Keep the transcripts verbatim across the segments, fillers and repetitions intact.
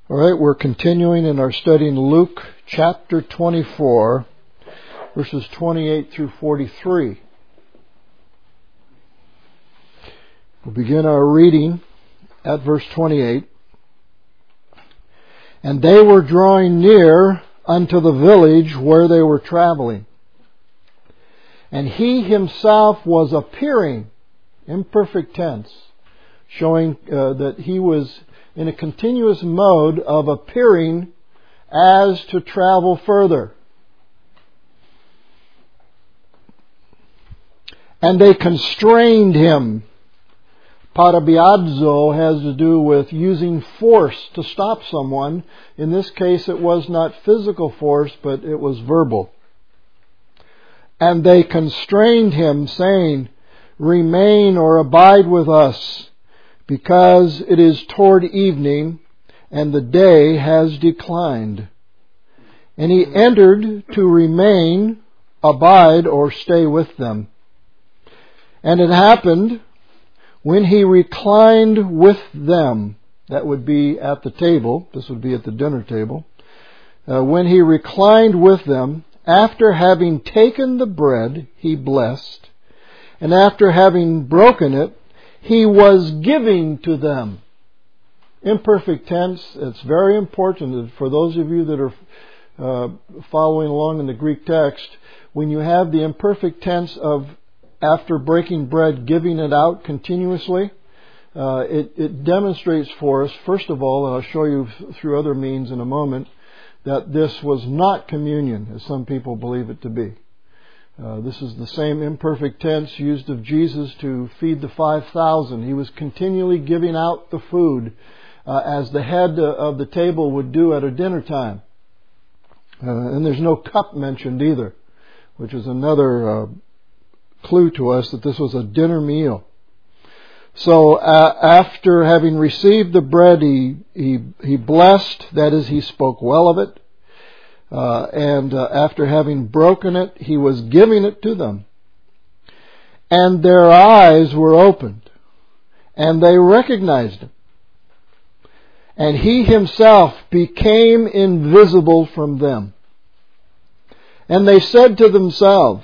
All right, we're continuing in our study in Luke chapter twenty-four, verses twenty-eight through forty-three. We'll begin our reading at verse twenty-eight. And they were drawing near unto the village where they were traveling. And he himself was appearing, imperfect tense, showing uh, that he was in a continuous mode of appearing as to travel further. And they constrained him. Parabiadzo has to do with using force to stop someone. In this case, it was not physical force, but it was verbal. And they constrained him, saying, Remain or abide with us, because it is toward evening, and the day has declined. And he entered to remain, abide, or stay with them. And it happened, when he reclined with them, that would be at the table, this would be at the dinner table, uh, when he reclined with them, after having taken the bread, he blessed, and after having broken it, he was giving to them. Imperfect tense, it's very important for those of you that are uh, following along in the Greek text. When you have the imperfect tense of after breaking bread, giving it out continuously, uh, it, it demonstrates for us, first of all, and I'll show you through other means in a moment, that this was not communion, as some people believe it to be. Uh, this is the same imperfect tense used of Jesus to feed the five thousand. He was continually giving out the food uh, as the head of the table would do at a dinner time. Uh, and there's no cup mentioned either, which is another uh, clue to us that this was a dinner meal. So uh, after having received the bread, he, he, he blessed, that is, he spoke well of it. Uh, and uh, after having broken it, he was giving it to them. And their eyes were opened, and they recognized him. And he himself became invisible from them. And they said to themselves,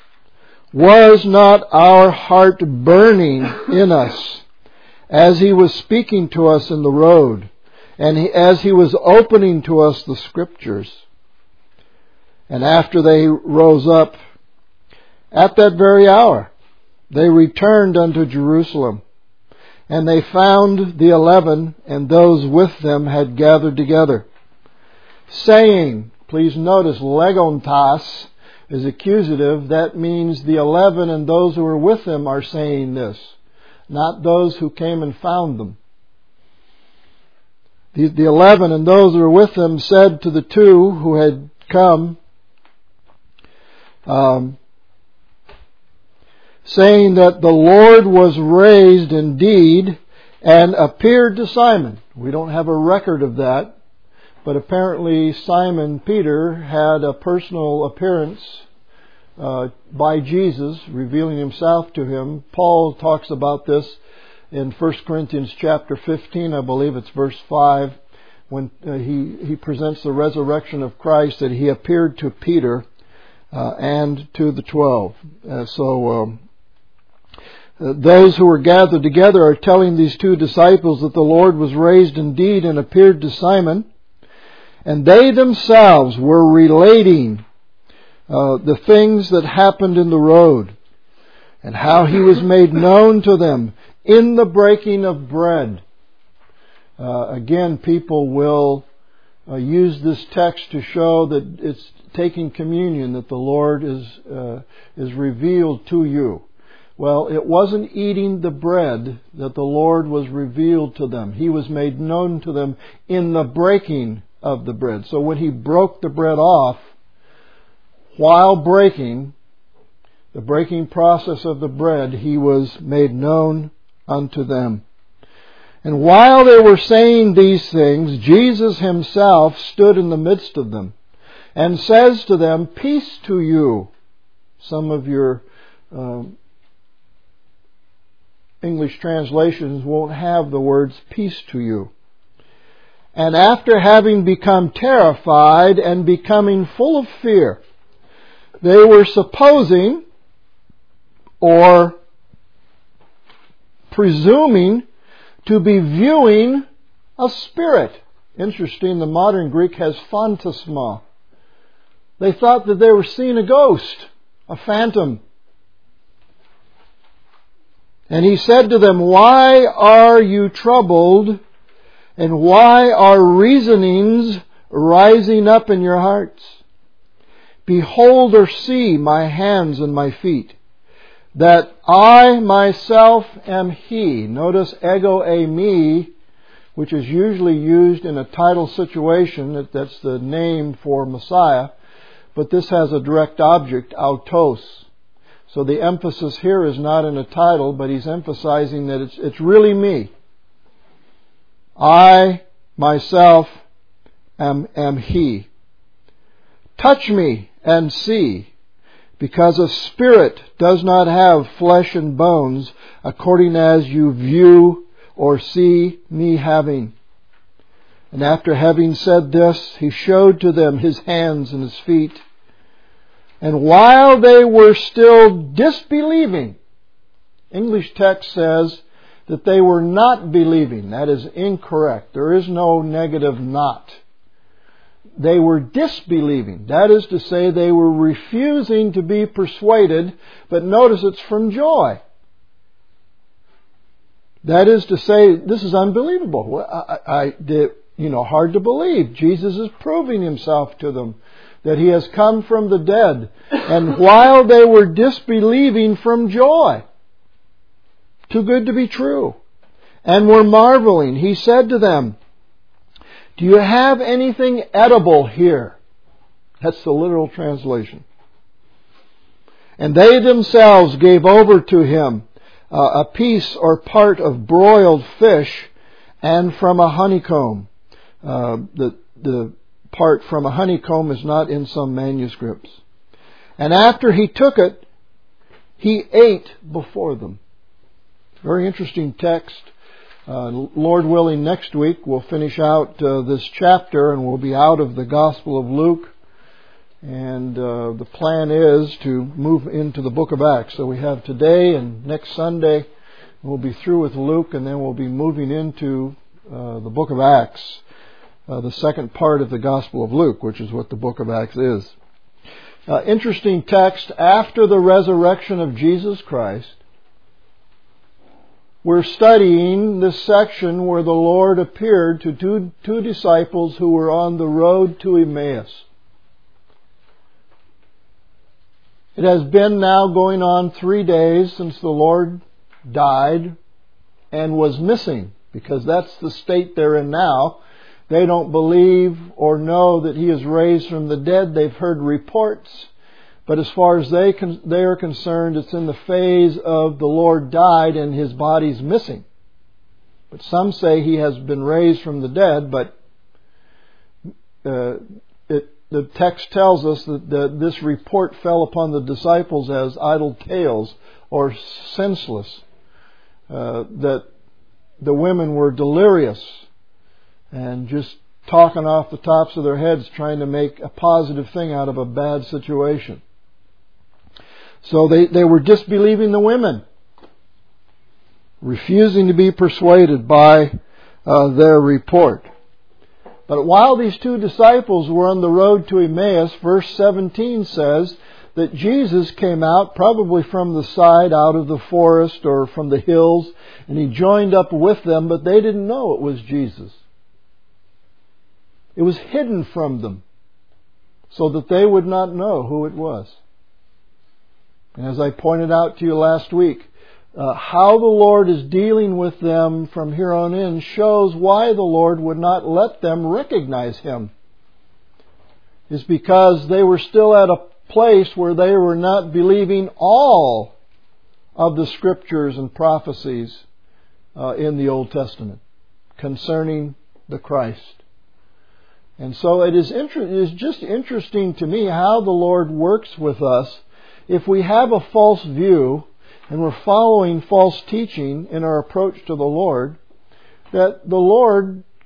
Was not our heart burning in us as he was speaking to us in the road, and he, as he was opening to us the Scriptures? And after they rose up, at that very hour, they returned unto Jerusalem. And they found the eleven, and those with them had gathered together, saying, please notice, legontas is accusative. That means the eleven and those who were with them are saying this, not those who came and found them. The, the eleven and those who were with them said to the two who had come, Um, saying that the Lord was raised indeed and appeared to Simon. We don't have a record of that, but apparently Simon Peter had a personal appearance uh, by Jesus, revealing himself to him. Paul talks about this in First Corinthians chapter fifteen, I believe it's verse five, when uh, he, he presents the resurrection of Christ, that he appeared to Peter Uh, and to the twelve. Uh, so um, uh, those who were gathered together are telling these two disciples that the Lord was raised indeed and appeared to Simon. And they themselves were relating uh, the things that happened in the road, and how he was made known to them in the breaking of bread. Uh, again, people will uh, use this text to show that it's taking communion, that the Lord is uh, is revealed to you. Well, it wasn't eating the bread that the Lord was revealed to them. He was made known to them in the breaking of the bread. So when he broke the bread off, while breaking, the breaking process of the bread, he was made known unto them. And while they were saying these things, Jesus himself stood in the midst of them, and says to them, Peace to you. Some of your uh, English translations won't have the words peace to you. And after having become terrified and becoming full of fear, they were supposing or presuming to be viewing a spirit. Interesting, the modern Greek has phantasma. They thought that they were seeing a ghost, a phantom. And he said to them, "Why are you troubled? And why are reasonings rising up in your hearts? Behold or see my hands and my feet, that I myself am He." Notice ego eimi, which is usually used in a title situation. That's the name for Messiah. But this has a direct object, autos. So the emphasis here is not in a title, but he's emphasizing that it's, it's really me. I myself am, am He. Touch me and see, because a spirit does not have flesh and bones, according as you view or see me having. And after having said this, he showed to them his hands and his feet. And while they were still disbelieving, English text says that they were not believing. That is incorrect. There is no negative not. They were disbelieving. That is to say, they were refusing to be persuaded, but notice it's from joy. That is to say, this is unbelievable. I, I, they, you know, hard to believe. Jesus is proving Himself to them, that He has come from the dead. And while they were disbelieving from joy, too good to be true, and were marveling, He said to them, "Do you have anything edible here?" That's the literal translation. And they themselves gave over to Him uh, a piece or part of broiled fish, and from a honeycomb. Uh, the the part from a honeycomb is not in some manuscripts. And after He took it, He ate before them. Very interesting text. Uh, Lord willing, next week we'll finish out uh, this chapter and we'll be out of the Gospel of Luke. And uh, the plan is to move into the book of Acts. So we have today and next Sunday we'll be through with Luke, and then we'll be moving into uh, the book of Acts, uh, the second part of the Gospel of Luke, which is what the book of Acts is. Uh, interesting text. After the resurrection of Jesus Christ, we're studying this section where the Lord appeared to two, two disciples who were on the road to Emmaus. It has been now going on three days since the Lord died and was missing, because that's the state they're in now. They don't believe or know that He is raised from the dead. They've heard reports. But as far as they con- they are concerned, it's in the phase of the Lord died and His body's missing. But some say He has been raised from the dead, but uh, it, the text tells us that the, this report fell upon the disciples as idle tales or senseless. Uh, that the women were delirious and just talking off the tops of their heads, trying to make a positive thing out of a bad situation. So they, they were disbelieving the women, refusing to be persuaded by uh, their report. But while these two disciples were on the road to Emmaus, verse seventeen says that Jesus came out, probably from the side out of the forest or from the hills, and He joined up with them, but they didn't know it was Jesus. It was hidden from them so that they would not know who it was. And as I pointed out to you last week, uh, how the Lord is dealing with them from here on in shows why the Lord would not let them recognize Him. It's because they were still at a place where they were not believing all of the scriptures and prophecies uh, in the Old Testament concerning the Christ. And so it is, inter- it is just interesting to me how the Lord works with us. If we have a false view and we're following false teaching in our approach to the Lord, that the Lord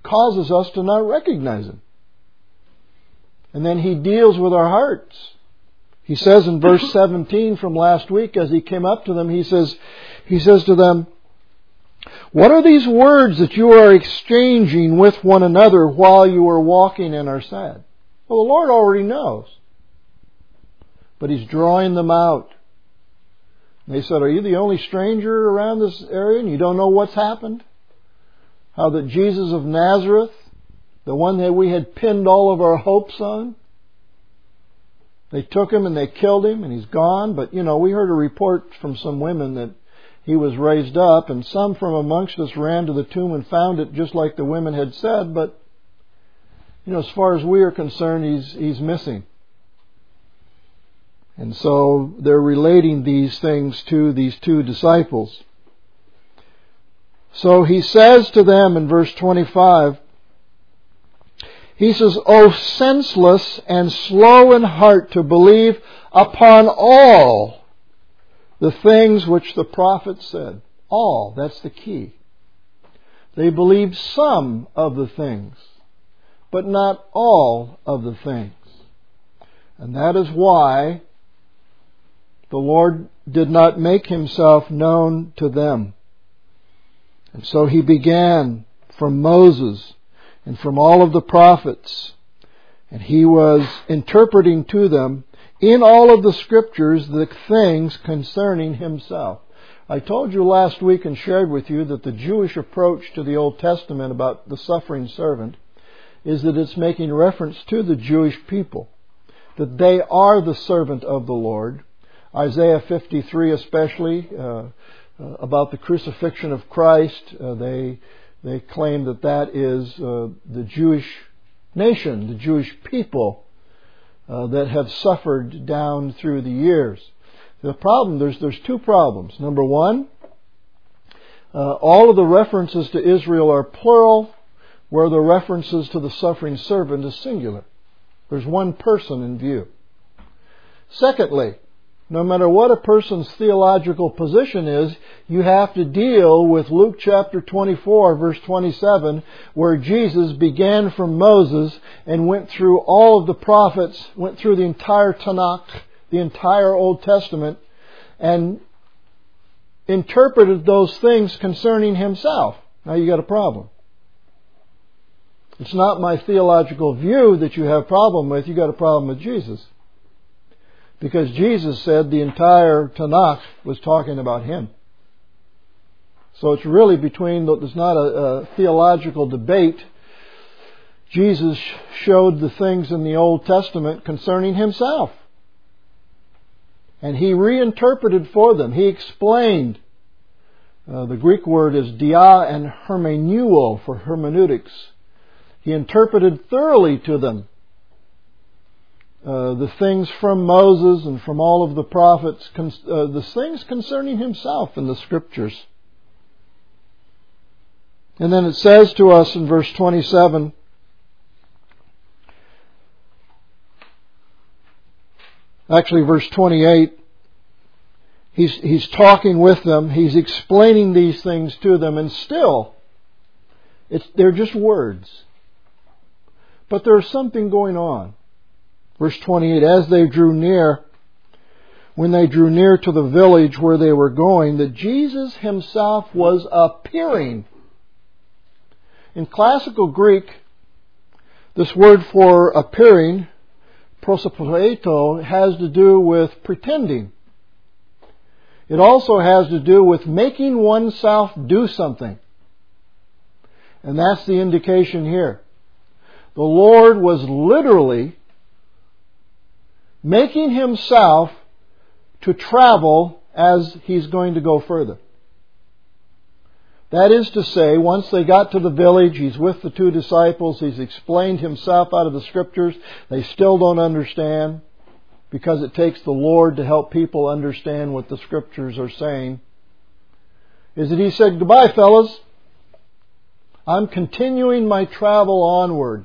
causes us to not recognize Him. And then He deals with our hearts. He says in verse seventeen from last week, as He came up to them, He says, He says to them, "What are these words that you are exchanging with one another while you are walking and are sad?" Well, the Lord already knows. But He's drawing them out. And they said, "Are you the only stranger around this area and you don't know what's happened? How that Jesus of Nazareth, the one that we had pinned all of our hopes on, they took Him and they killed Him and He's gone." But, you know, we heard a report from some women that He was raised up, and some from amongst us ran to the tomb and found it just like the women had said. But, you know, as far as we are concerned, He's, he's missing. And so they're relating these things to these two disciples. So He says to them in verse twenty-five, He says, "O senseless and slow in heart to believe upon all the things which the prophets said." All, that's the key. They believed some of the things, but not all of the things. And that is why the Lord did not make Himself known to them. And so He began from Moses and from all of the prophets. And He was interpreting to them in all of the Scriptures the things concerning Himself. I told you last week and shared with you that the Jewish approach to the Old Testament about the suffering servant is that it's making reference to the Jewish people, that they are the servant of the Lord. Isaiah fifty-three especially, uh, uh, about the crucifixion of Christ, uh, they they claim that that is uh, the Jewish nation, the Jewish people uh, that have suffered down through the years. The problem, there's there's two problems. Number one, uh, all of the references to Israel are plural, where the references to the suffering servant is singular. There's one person in view. Secondly, no matter what a person's theological position is, you have to deal with Luke chapter twenty-four, verse twenty-seven, where Jesus began from Moses and went through all of the prophets, went through the entire Tanakh, the entire Old Testament, and interpreted those things concerning Himself. Now you got a problem. It's not my theological view that you have a problem with, you got a problem with Jesus. Because Jesus said the entire Tanakh was talking about Him. So it's really between, there's not a, a theological debate. Jesus showed the things in the Old Testament concerning Himself. And He reinterpreted for them. He explained. Uh, the Greek word is dia and hermeneuo for hermeneutics. He interpreted thoroughly to them Uh, the things from Moses and from all of the prophets, uh, the things concerning Himself in the Scriptures. And then it says to us in verse twenty-seven, actually verse twenty-eight, he's, he's talking with them, He's explaining these things to them, and still, it's, they're just words. But there's something going on. Verse twenty-eight, as they drew near, when they drew near to the village where they were going, that Jesus Himself was appearing. In classical Greek, this word for appearing, prosopleto, has to do with pretending. It also has to do with making oneself do something. And that's the indication here. The Lord was literally making Himself to travel as He's going to go further. That is to say, once they got to the village, He's with the two disciples, He's explained Himself out of the Scriptures. They still don't understand, because it takes the Lord to help people understand what the Scriptures are saying. Is that He said, "Goodbye, fellas. I'm continuing my travel onward."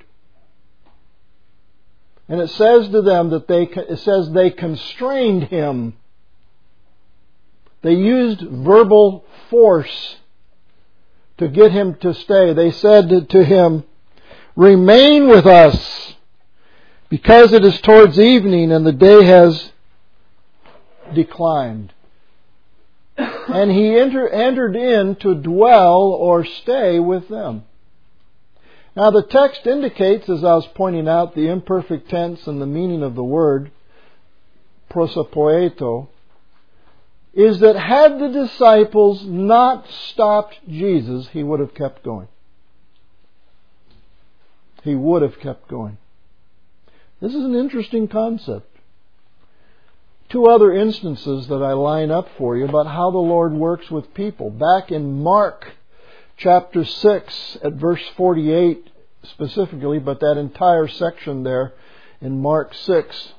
And it says to them that they, it says they constrained Him. They used verbal force to get him to stay. They said to him, "Remain with us, because it is towards evening and the day has declined." And he enter, entered in to dwell or stay with them. Now the text indicates, as I was pointing out, the imperfect tense and the meaning of the word, prosopoeto, is that had the disciples not stopped Jesus, he would have kept going. He would have kept going. This is an interesting concept. Two other instances that I line up for you about how the Lord works with people. Back in Mark chapter six at verse forty-eight specifically, but that entire section there in Mark six,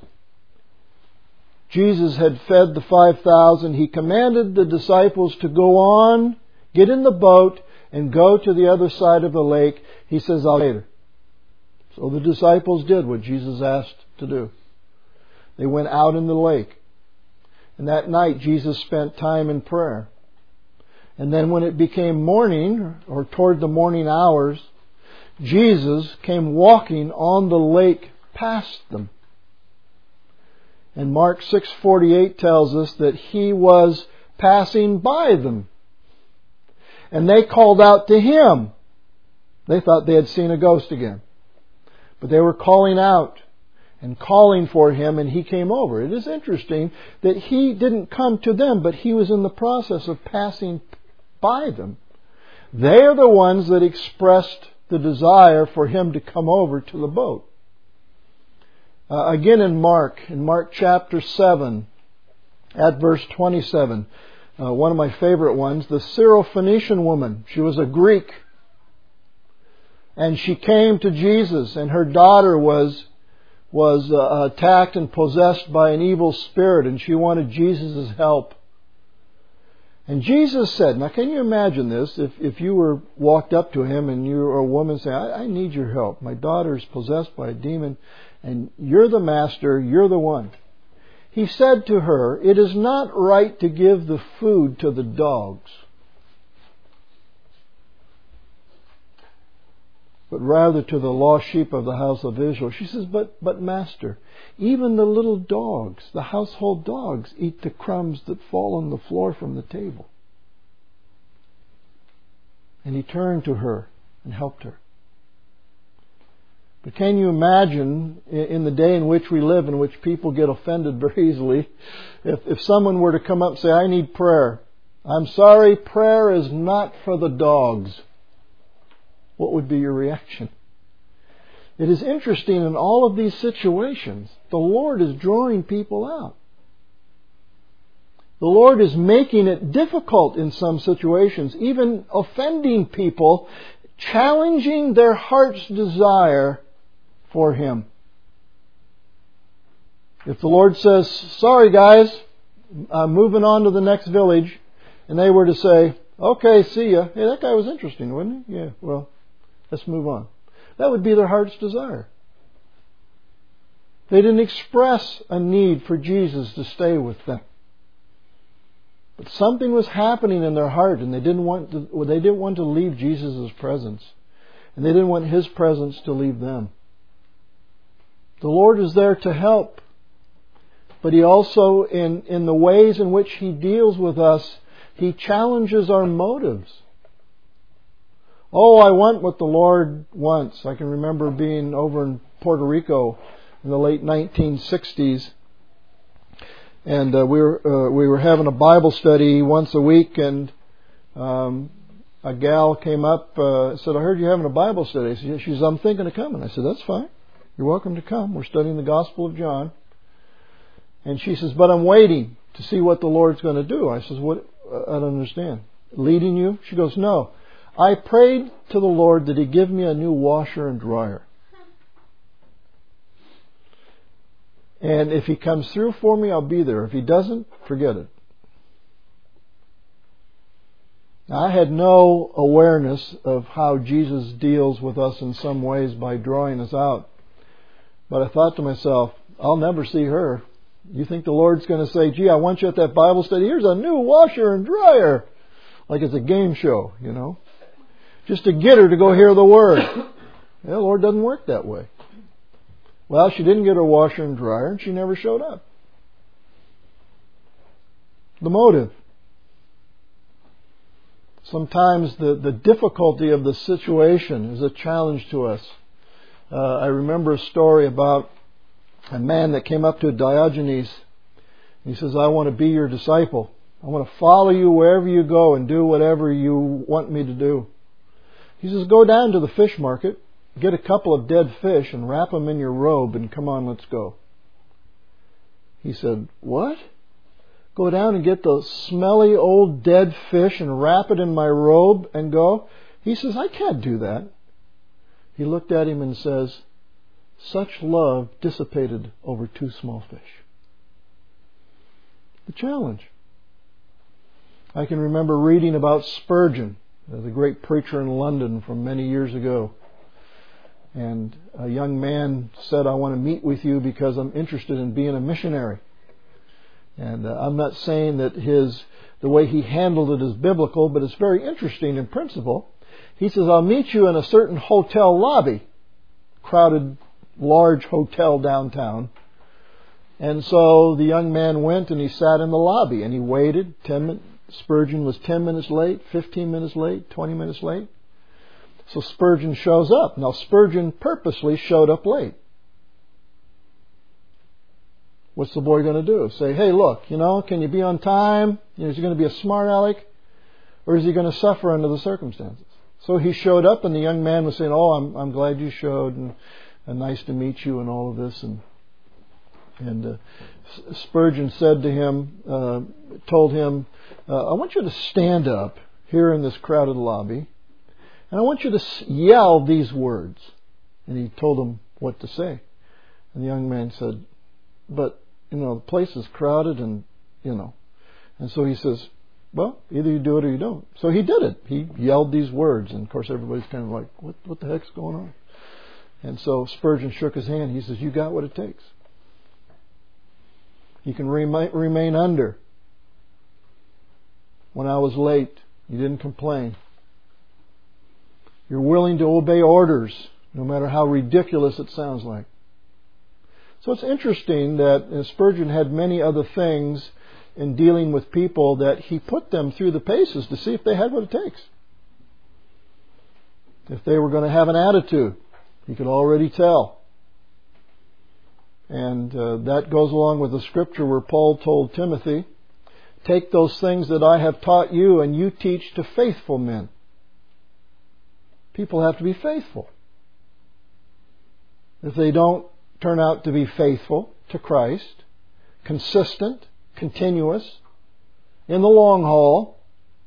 Jesus had fed the five thousand. He commanded the disciples to go on, get in the boat, and go to the other side of the lake. He says, "I'll later." So the disciples did what Jesus asked to do. They went out in the lake. And that night Jesus spent time in prayer. And then when it became morning, or toward the morning hours, Jesus came walking on the lake past them. And Mark six forty-eight tells us that He was passing by them. And they called out to Him. They thought they had seen a ghost again. But they were calling out and calling for Him, and He came over. It is interesting that He didn't come to them, but He was in the process of passing by them. They are the ones that expressed the desire for Him to come over to the boat. Uh, again in Mark, in Mark chapter seven, at verse twenty-seven, uh, one of my favorite ones, the Syrophoenician woman. She was a Greek. And she came to Jesus, and her daughter was was uh, attacked and possessed by an evil spirit, and she wanted Jesus' help. And Jesus said, now can you imagine this, if, if you were walked up to Him and you were a woman saying, I, I need your help. My daughter is possessed by a demon, and you're the master, you're the one. He said to her, "It is not right to give the food to the dogs, but rather to the lost sheep of the house of Israel." She says, but, but Master, even the little dogs, the household dogs, eat the crumbs that fall on the floor from the table. And He turned to her and helped her. But can you imagine, in the day in which we live, in which people get offended very easily, if, if someone were to come up and say, "I need prayer." "I'm sorry, prayer is not for the dogs." What would be your reaction? It is interesting, in all of these situations, the Lord is drawing people out. The Lord is making it difficult in some situations, even offending people, challenging their heart's desire for Him. If the Lord says, "Sorry guys, I'm moving on to the next village," and they were to say, "Okay, see ya. Hey, that guy was interesting, wasn't he? Yeah, well, let's move on." That would be their heart's desire. They didn't express a need for Jesus to stay with them. But something was happening in their heart, and they didn't want to, well, they didn't want to leave Jesus' presence. And they didn't want His presence to leave them. The Lord is there to help. But He also, in, in the ways in which He deals with us, He challenges our motives. Oh, I want what the Lord wants. I can remember being over in Puerto Rico in the late nineteen sixties, and uh, we were uh, we were having a Bible study once a week, and um, a gal came up uh, and said, "I heard you're having a Bible study." She says, "I'm thinking of coming." I said, "That's fine. You're welcome to come. We're studying the Gospel of John." And she says, "But I'm waiting to see what the Lord's going to do." I says, "What? I don't understand. Leading you?" She goes, "No. I prayed to the Lord that He give me a new washer and dryer. And if He comes through for me, I'll be there. If He doesn't, forget it." Now, I had no awareness of how Jesus deals with us in some ways by drawing us out. But I thought to myself, I'll never see her. You think the Lord's going to say, "Gee, I want you at that Bible study. Here's a new washer and dryer." Like it's a game show, you know. just to get her to go hear the Word. Yeah, the Lord doesn't work that way. Well, she didn't get her washer and dryer, and she never showed up. The motive. Sometimes the, the difficulty of the situation is a challenge to us. Uh, I remember a story about a man that came up to Diogenes. He says, I want to be your disciple. I want to follow you wherever you go and do whatever you want me to do. He says, go down to the fish market, get a couple of dead fish and wrap them in your robe and come on, let's go. He said, what? Go down and get the smelly old dead fish and wrap it in my robe and go? He says, I can't do that. He looked at him and says, such love dissipated over two small fish. The challenge. I can remember reading about Spurgeon, the great preacher in London from many years ago. And a young man said, I want to meet with you because I'm interested in being a missionary. And uh, I'm not saying that his the way he handled it is biblical, but it's very interesting in principle. He says, I'll meet you in a certain hotel lobby, crowded, large hotel downtown. And so the young man went and he sat in the lobby and he waited. Ten minutes. Spurgeon was ten minutes late, fifteen minutes late, twenty minutes late. So Spurgeon shows up. Now Spurgeon purposely showed up late. What's the boy going to do? Say, hey, look, you know, can you be on time? You know, is he going to be a smart aleck? Or is he going to suffer under the circumstances? So he showed up and the young man was saying, oh, I'm I'm glad you showed and, and nice to meet you and all of this. And and uh, Spurgeon said to him, uh, told him, uh, I want you to stand up here in this crowded lobby and I want you to yell these words. And he told him what to say. And the young man said, but, you know, the place is crowded and, you know. And so he says, well, either you do it or you don't. So he did it. He yelled these words. And, of course, everybody's kind of like, what, what the heck's going on? And so Spurgeon shook his hand. He says, you got what it takes. You can remain, remain under. When I was late, you didn't complain. You're willing to obey orders, no matter how ridiculous it sounds like. So it's interesting that Spurgeon had many other things in dealing with people that he put them through the paces to see if they had what it takes. If they were going to have an attitude, he could already tell. And uh, that goes along with the scripture where Paul told Timothy, take those things that I have taught you and you teach to faithful men. People have to be faithful. If they don't turn out to be faithful to Christ, consistent, continuous, in the long haul,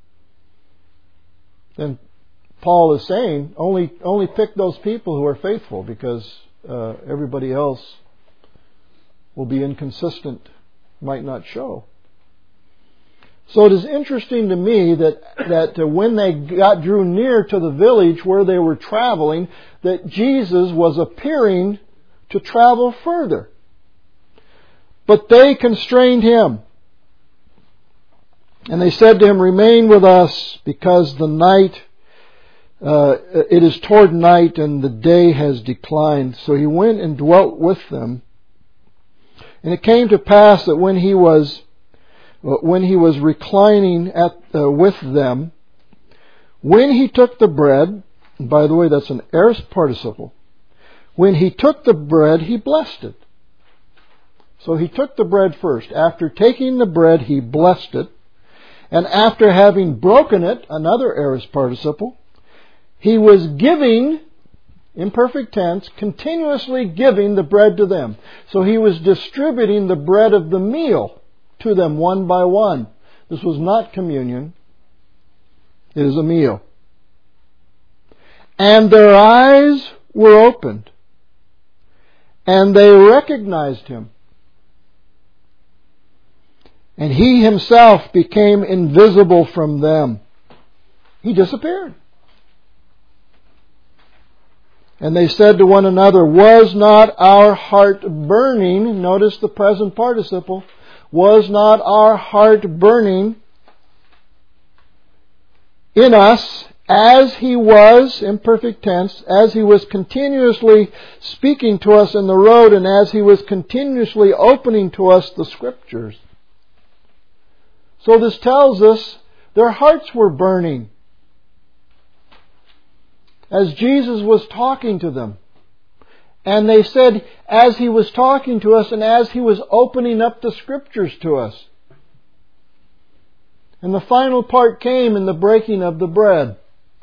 then Paul is saying only only pick those people who are faithful, because uh, everybody else will be inconsistent, might not show. So it is interesting to me that that uh, when they got drew near to the village where they were traveling, that Jesus was appearing to travel further. But they constrained him. And they said to him, remain with us, because the night, uh, it is toward night and the day has declined. So he went and dwelt with them. And it came to pass that when he was, when he was reclining at, uh, with them, when he took the bread, and by the way, that's an aorist participle. When he took the bread, he blessed it. So he took the bread first. After taking the bread, he blessed it. And after having broken it, another aorist participle, he was giving, imperfect tense, continuously giving the bread to them. So he was distributing the bread of the meal to them one by one. This was not communion. It is a meal. And their eyes were opened, and they recognized him. And he himself became invisible from them. He disappeared. And they said to one another, was not our heart burning? Notice the present participle. Was not our heart burning in us as He was, imperfect tense, as He was continuously speaking to us in the road and as He was continuously opening to us the Scriptures. So this tells us their hearts were burning as Jesus was talking to them. And they said, as He was talking to us and as He was opening up the Scriptures to us. And the final part came in the breaking of the bread.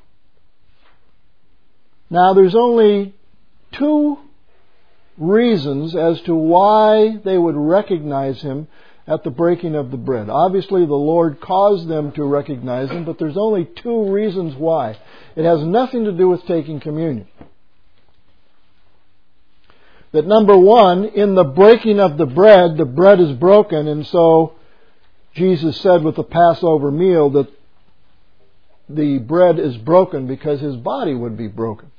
Now there's only two reasons as to why they would recognize Him at the breaking of the bread. Obviously the Lord caused them to recognize Him, but there's only two reasons why. It has nothing to do with taking communion. That number one, in the breaking of the bread, the bread is broken, and so Jesus said with the Passover meal that the bread is broken because His body would be broken.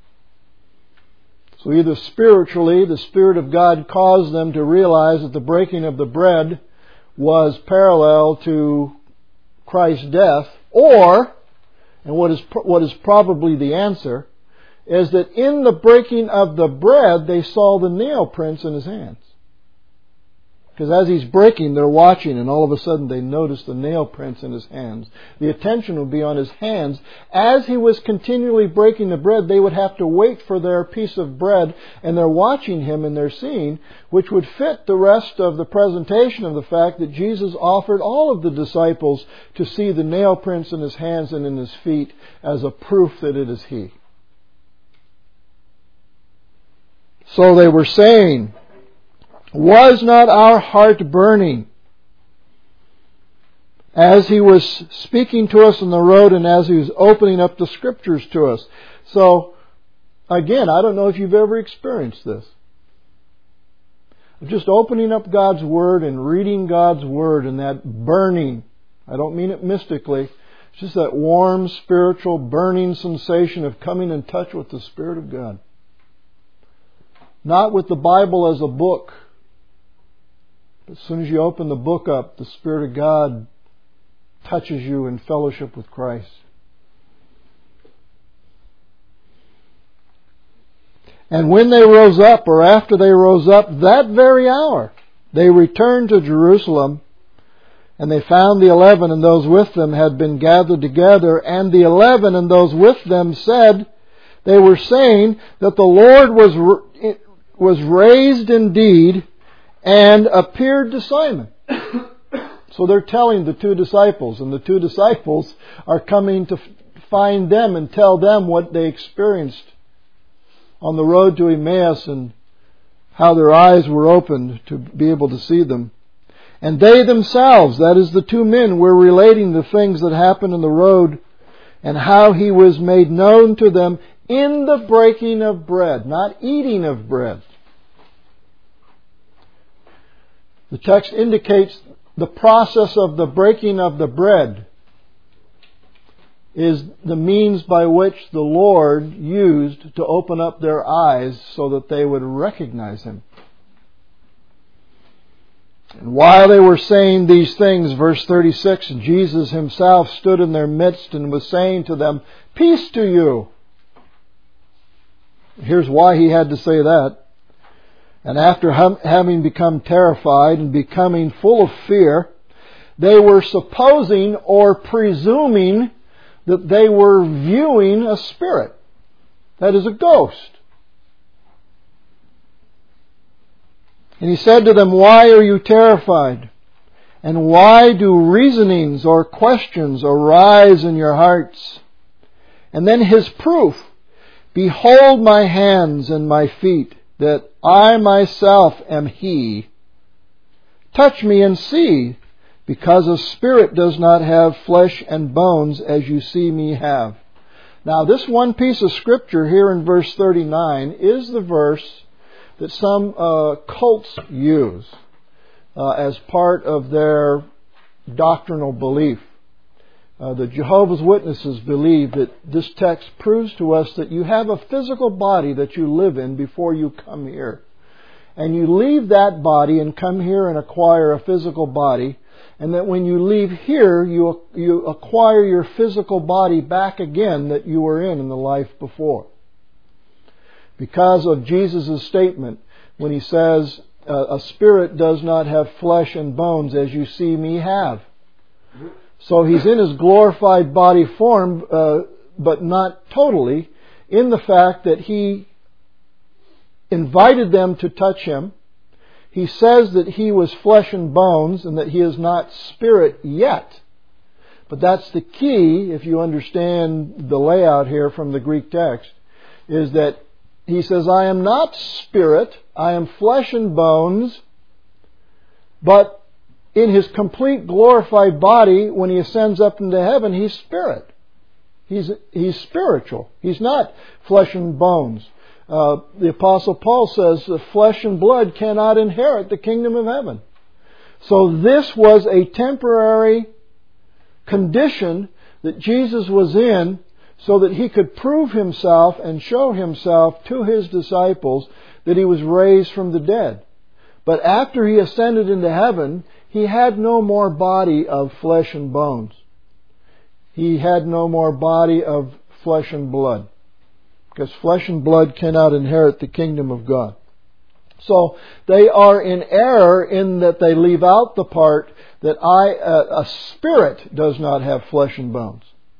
So either spiritually, the Spirit of God caused them to realize that the breaking of the bread was parallel to Christ's death, or, and what is what is probably the answer, is that in the breaking of the bread, they saw the nail prints in His hands. Because as He's breaking, they're watching, and all of a sudden they notice the nail prints in His hands. The attention would be on His hands. As He was continually breaking the bread, they would have to wait for their piece of bread, and they're watching Him and they're seeing, which would fit the rest of the presentation of the fact that Jesus offered all of the disciples to see the nail prints in His hands and in His feet as a proof that it is He. So they were saying, was not our heart burning as He was speaking to us on the road and as He was opening up the Scriptures to us? So, again, I don't know if you've ever experienced this. Just opening up God's Word and reading God's Word and that burning, I don't mean it mystically, it's just that warm, spiritual, burning sensation of coming in touch with the Spirit of God. Not with the Bible as a book. As soon as you open the book up, the Spirit of God touches you in fellowship with Christ. And when they rose up, or after they rose up, that very hour, they returned to Jerusalem, and they found the eleven and those with them had been gathered together, and the eleven and those with them said, they were saying that the Lord was was raised indeed, and appeared to Simon. So they're telling the two disciples, and the two disciples are coming to find them and tell them what they experienced on the road to Emmaus and how their eyes were opened to be able to see them. And they themselves, that is the two men, were relating the things that happened on the road and how He was made known to them in the breaking of bread, not eating of bread. The text indicates the process of the breaking of the bread is the means by which the Lord used to open up their eyes so that they would recognize Him. And while they were saying these things, verse thirty-six, Jesus Himself stood in their midst and was saying to them, "Peace to you." Here's why He had to say that. And after hum, having become terrified and becoming full of fear, they were supposing or presuming that they were viewing a spirit. That is, a ghost. And He said to them, "Why are you terrified? And why do reasonings or questions arise in your hearts?" And then His proof, "Behold my hands and my feet, that I myself am He. Touch me and see, because a spirit does not have flesh and bones as you see me have." Now this one piece of Scripture here in verse thirty-nine is the verse that some uh, cults use uh, as part of their doctrinal belief. Uh, the Jehovah's Witnesses believe that this text proves to us that you have a physical body that you live in before you come here. And you leave that body and come here and acquire a physical body and that when you leave here, you, you acquire your physical body back again that you were in in the life before. Because of Jesus' statement when He says, a spirit does not have flesh and bones as you see me have. So He's in His glorified body form, uh, but not totally, in the fact that He invited them to touch Him. He says that He was flesh and bones and that He is not spirit yet. But that's the key, if you understand the layout here from the Greek text, is that He says, I am not spirit, I am flesh and bones, but in His complete glorified body, when He ascends up into heaven, He's spirit. He's, he's spiritual. He's not flesh and bones. Uh, the Apostle Paul says that flesh and blood cannot inherit the kingdom of heaven. So this was a temporary condition that Jesus was in so that He could prove Himself and show Himself to His disciples that He was raised from the dead. But after He ascended into heaven, He had no more body of flesh and bones. He had no more body of flesh and blood. Because flesh and blood cannot inherit the kingdom of God. So they are in error in that they leave out the part that I, uh, a spirit does not have flesh and bones.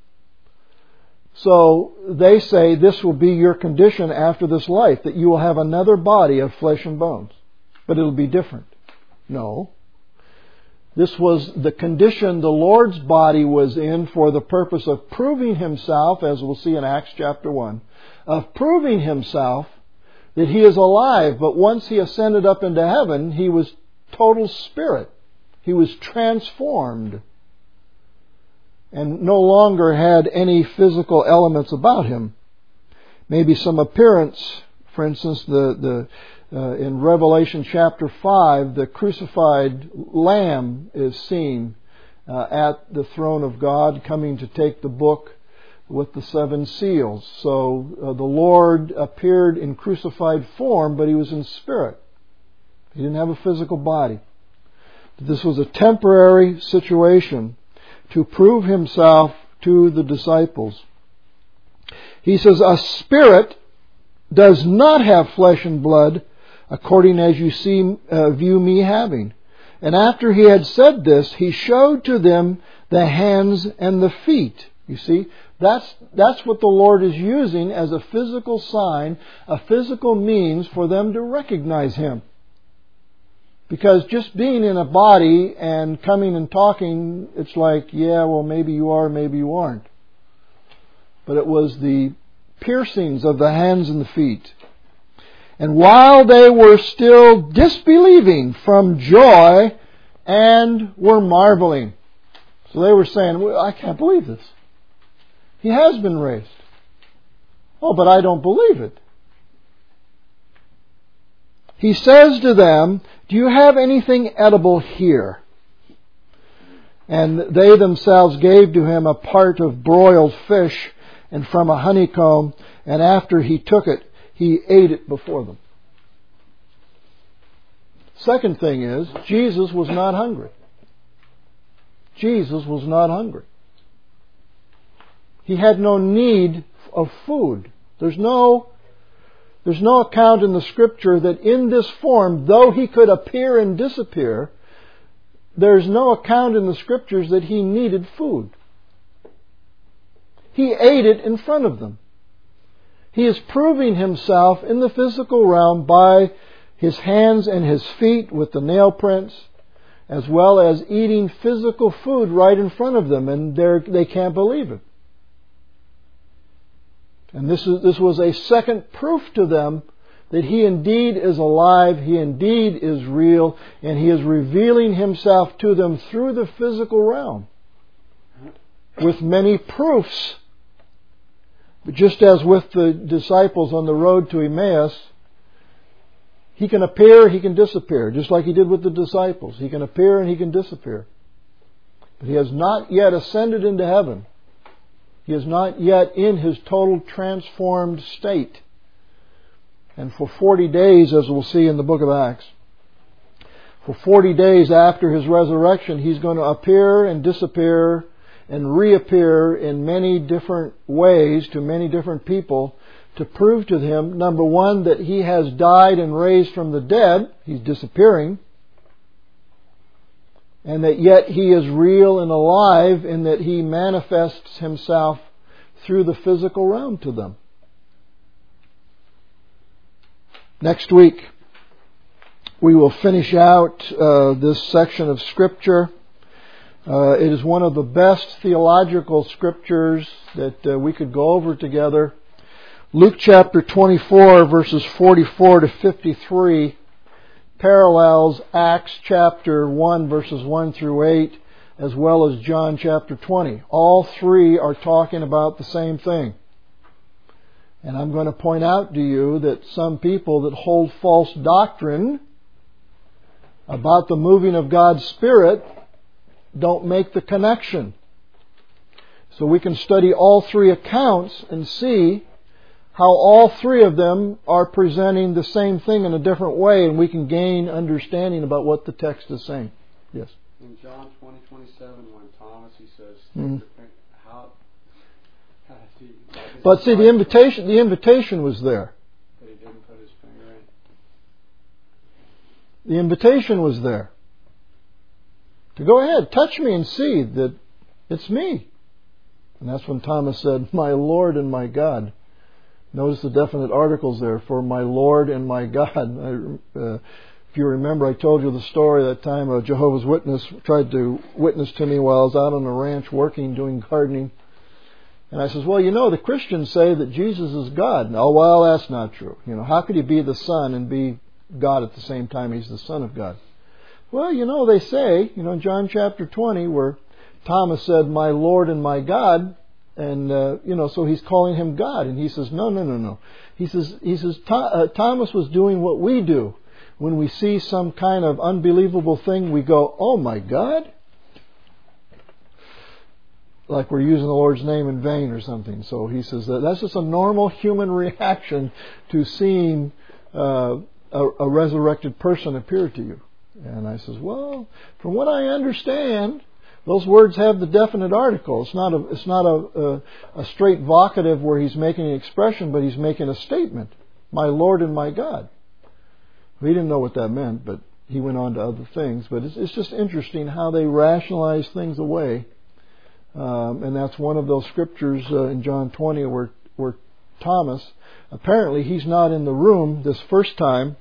So they say this will be your condition after this life, that you will have another body of flesh and bones. But it'll be different. No. This was the condition the Lord's body was in for the purpose of proving Himself, as we'll see in Acts chapter one, of proving Himself that He is alive. But once He ascended up into heaven, He was total spirit. He was transformed and no longer had any physical elements about Him. Maybe some appearance, for instance, the, the uh, in Revelation chapter five, the crucified Lamb is seen uh, at the throne of God, coming to take the book with the seven seals. So uh, the Lord appeared in crucified form, but He was in spirit. He didn't have a physical body. This was a temporary situation to prove Himself to the disciples. He says, a spirit does not have flesh and blood, according as you see, uh, view me having. And after He had said this, He showed to them the hands and the feet. You see, that's, that's what the Lord is using as a physical sign, a physical means for them to recognize Him. Because just being in a body and coming and talking, it's like, yeah, well, maybe you are, maybe you aren't. But it was the piercings of the hands and the feet. And while they were still disbelieving from joy and were marveling. So they were saying, well, I can't believe this. He has been raised. Oh, but I don't believe it. He says to them, do you have anything edible here? And they themselves gave to Him a part of broiled fish and from a honeycomb, and after He took it, He ate it before them. Second thing is, Jesus was not hungry. Jesus was not hungry. He had no need of food. There's no, there's no account in the Scripture that in this form, though He could appear and disappear, there's no account in the Scriptures that He needed food. He ate it in front of them. He is proving Himself in the physical realm by His hands and His feet with the nail prints, as well as eating physical food right in front of them, and they can't believe it. And this is this was a second proof to them that He indeed is alive, He indeed is real, and He is revealing Himself to them through the physical realm with many proofs. But just as with the disciples on the road to Emmaus, He can appear, He can disappear, just like He did with the disciples. He can appear and He can disappear. But He has not yet ascended into heaven. He is not yet in His total transformed state. And for forty days, as we'll see in the book of Acts, For forty days after His resurrection, He's going to appear and disappear and reappear in many different ways to many different people to prove to them, number one, that He has died and raised from the dead. He's disappearing. And that yet He is real and alive in that He manifests Himself through the physical realm to them. Next week, we will finish out uh, this section of Scripture. Uh, it is one of the best theological scriptures that uh, we could go over together. Luke chapter twenty-four, verses forty-four to fifty-three, parallels Acts chapter one, verses one through eight, as well as John chapter twenty. All three are talking about the same thing. And I'm going to point out to you that some people that hold false doctrine about the moving of God's Spirit don't make the connection. So we can study all three accounts and see how all three of them are presenting the same thing in a different way, and we can gain understanding about what the text is saying. Yes? In John twenty twenty-seven, when Thomas, he says, mm-hmm. how, how does he... But see, the invitation, the invitation was there. But he didn't put his finger in. The invitation was there. To go ahead, touch me and see that it's me. And that's when Thomas said, "My Lord and my God." Notice the definite articles there, for my Lord and my God. I, uh, if you remember, I told you the story that time a Jehovah's Witness tried to witness to me while I was out on the ranch working, doing gardening. And I says, well, you know, the Christians say that Jesus is God. Oh, well, that's not true. You know, how could He be the Son and be God at the same time? He's the Son of God. Well, you know, they say, you know, in John chapter twenty, where Thomas said, "My Lord and my God," and, uh, you know, so he's calling Him God. And he says, no, no, no, no. He says, he says uh, Thomas was doing what we do. When we see some kind of unbelievable thing, we go, "Oh my God?" Like we're using the Lord's name in vain or something. So he says that that's just a normal human reaction to seeing uh, a, a resurrected person appear to you. And I says, well, from what I understand, those words have the definite article. It's not a it's not a, a, a straight vocative where he's making an expression, but he's making a statement. My Lord and my God. He didn't know what that meant, but he went on to other things. But it's, it's just interesting how they rationalize things away. Um, and that's one of those scriptures uh, in John twenty where, where Thomas, apparently he's not in the room this first time.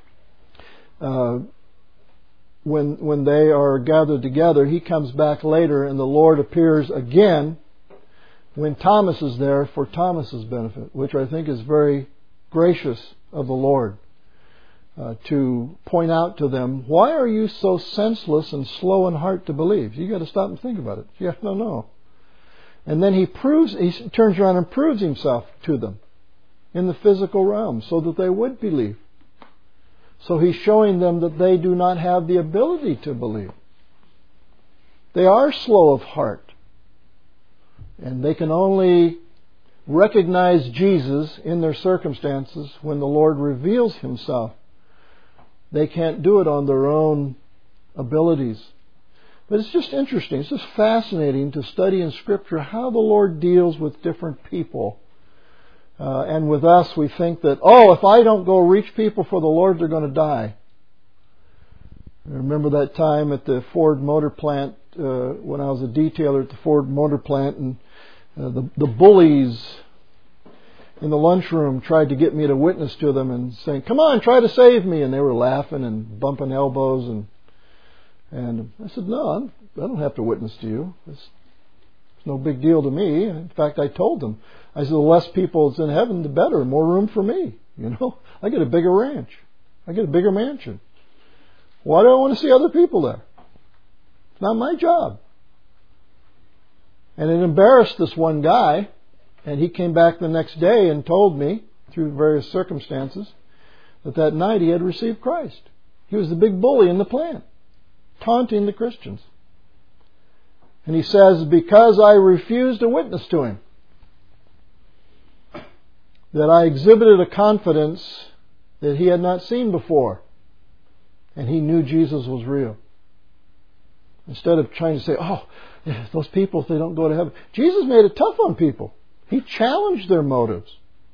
Uh, When when they are gathered together, he comes back later and the Lord appears again when Thomas is there for Thomas's benefit, which I think is very gracious of the Lord uh, to point out to them, why are you so senseless and slow in heart to believe? You got to stop and think about it. Yeah, no, no. And then he proves, he turns around and proves himself to them in the physical realm so that they would believe. So he's showing them that they do not have the ability to believe. They are slow of heart. And they can only recognize Jesus in their circumstances when the Lord reveals Himself. They can't do it on their own abilities. But it's just interesting. It's just fascinating to study in Scripture how the Lord deals with different people. Uh, and with us, we think that, oh, if I don't go reach people for the Lord, they're going to die. I remember that time at the Ford Motor Plant, uh, when I was a detailer at the Ford Motor Plant, and uh, the, the bullies in the lunchroom tried to get me to witness to them and saying, "Come on, try to save me." And they were laughing and bumping elbows. And and I said, "No, I'm, I don't have to witness to you. It's, it's no big deal to me." In fact, I told them, I said, the less people that's in heaven, the better. More room for me. You know, I get a bigger ranch. I get a bigger mansion. Why do I want to see other people there? It's not my job. And it embarrassed this one guy. And he came back the next day and told me, through various circumstances, that that night he had received Christ. He was the big bully in the plant, taunting the Christians. And he says, because I refused to witness to him, that I exhibited a confidence that he had not seen before. And he knew Jesus was real. Instead of trying to say, oh, those people, if they don't go to heaven. Jesus made it tough on people. He challenged their motives.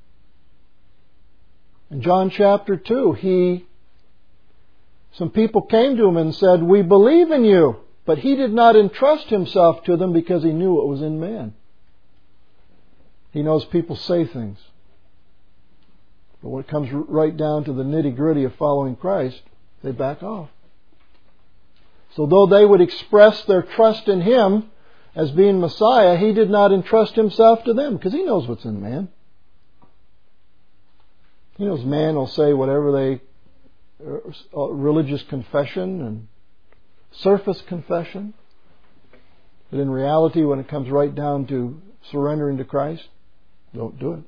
In John chapter two, he, some people came to him and said, we believe in you. But he did not entrust himself to them because he knew what was in man. He knows people say things. But when it comes right down to the nitty-gritty of following Christ, they back off. So though they would express their trust in Him as being Messiah, He did not entrust Himself to them because He knows what's in man. He knows man will say whatever they, uh, religious confession and surface confession. But in reality, when it comes right down to surrendering to Christ, don't do it.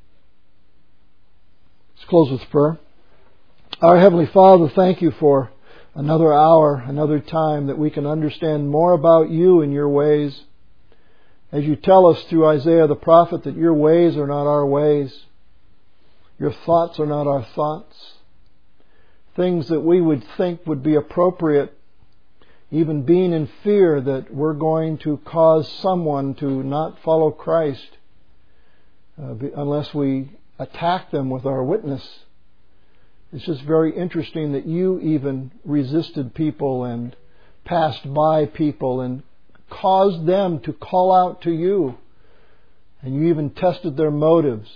Let's close with prayer. Our Heavenly Father, thank You for another hour, another time that we can understand more about You and Your ways. As You tell us through Isaiah the prophet that Your ways are not our ways. Your thoughts are not our thoughts. Things that we would think would be appropriate, even being in fear that we're going to cause someone to not follow Christ uh, unless we attack them with our witness. It's just very interesting that You even resisted people and passed by people and caused them to call out to You. And You even tested their motives.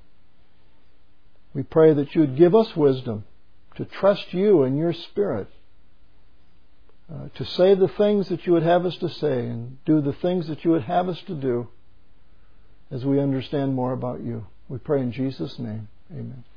We pray that You would give us wisdom to trust You and Your Spirit. Uh, to say the things that You would have us to say and do the things that You would have us to do as we understand more about You. We pray in Jesus' name. Amen.